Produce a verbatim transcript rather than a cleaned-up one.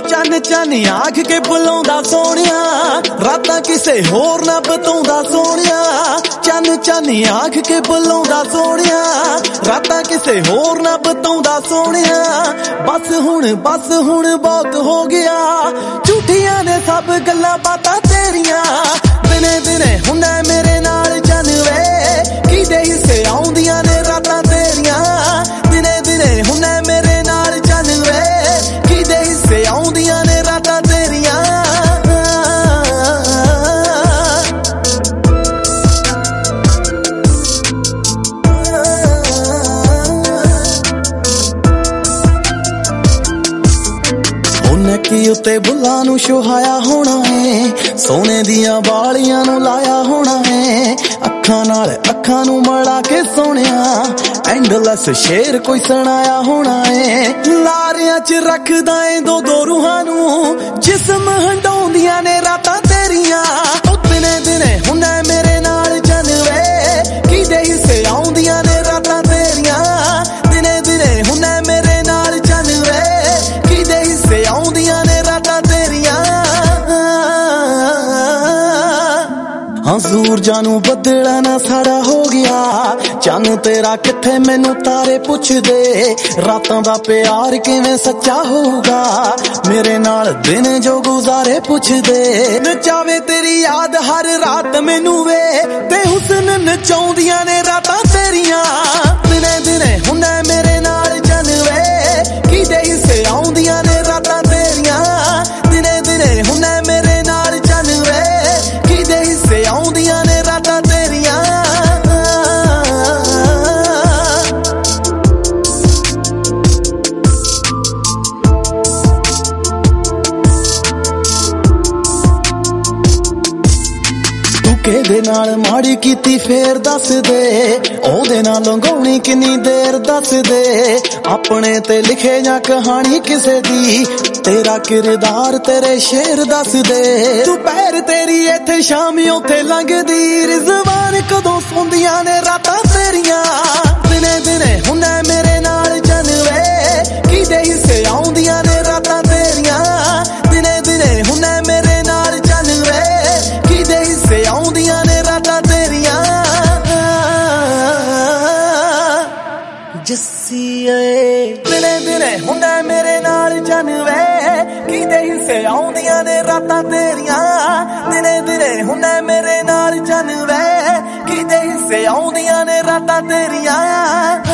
चन चन आख के बुलाउंदा सोहणिया रातां किसे होर ना बताउंदा सोहणिया चन चन आख के बुलाउंदा सोहणिया रातां किसे होर ना बताउंदा सोहणिया बस हुण बस हुण बहुत हो गया झूठियां ने सब गल्लां बातां तेरियां दिने दिने हुंदा मेरे नाल चन वे किदे हिस्से आउंदियां ने रातां तेरियां दिने दिने हुंदा मेरे नाल चन वे किदे हिस्से आउंदियां ने रातां तेरियां नैकी उत्ते बुल्लां नू शुहाया होना है सोने दियां वालियां नू लाया होना है अखां नाल अखां नू मिला के सोहणिया एंडलैस शेर कोई सुनाया होना है लारियां च रखदा ऐ दो दो रूहां नू जिस्म हंडाउंदियां ने रातां तेरियां दिने दिने हुंदा मेरे नाल चन वे किदे हिस्से आउंदियां ने रातां तेरियां दिने दिने हुंदा मेरे नाल चन वे किदे हिस्से आउंदियां ने रातां तेरियां हाँ सूरजां नू बदला ना साड़ा हो गया चन तेरा किथे मैनू तारे पुछ दे रातां दा प्यार किवें सच्चा होगा मेरे नाल दिन जो गुजारे पुछ दे नचावे तेरी याद हर रात मैनू वे ते हुस्न नचाउंदियां ने रातां तेरियां दिने दिने हुंदा मेरे नाल चन वे किदे हिस्से आउंदियां ने रातां तेरियां दिने दिने हुंदा मेरे नाल चन वे किदे हिस्से आउंदियां ने रातां तेरियां केदे नाल माड़ी कीती फेर दस दे ओदे नाल लंघाउणी किन्नी देर दस दे अपने ते लिखे जां कहानी किसे दी तेरा किरदार तेरे शेर दस दे दुपहर तेरी इत्थे शामी उत्थे लंघदी रिजवान कदों सौंदियां ने रातां तेरियां दिने दिने हुंदा मेरे नाल चन वे किदे हिस्से आउंदियां ने रातां तेरियां दिने दिने हुंदा मेरे नाल चन वे किदे हिस्से आउंदियां ने रातां तेरियां जस्सी दिने दिने हुंदा मेरे नाल चन वे किदे हिस्से आउंदियां ने रातां तेरियां दिने दिने हुंदा मेरे नाल चन वे किदे हिस्से आउंदियां ने रातां तेरियां